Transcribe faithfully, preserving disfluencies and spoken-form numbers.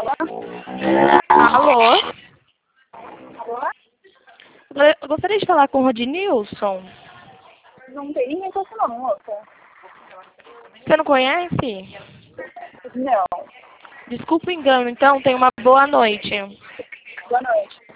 Alô? Alô? Eu gostaria de falar com o Rodinilson. Não tem ninguém com esse nome, moça. Você não conhece? Não. Desculpa o engano, então. Tenha uma boa noite. Boa noite.